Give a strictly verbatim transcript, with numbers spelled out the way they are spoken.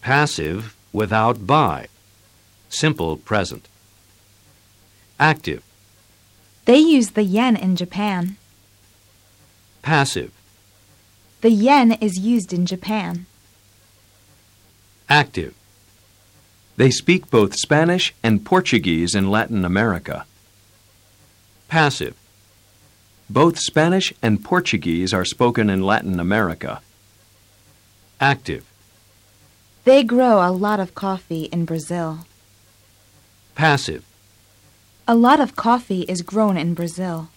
Passive without by. Simple present. Active. They use the yen in Japan. Passive. The yen is used in Japan. Active. They speak both Spanish and Portuguese in Latin America. Passive. Both Spanish and Portuguese are spoken in Latin America. Active. They grow a lot of coffee in Brazil. Passive. A lot of coffee is grown in Brazil.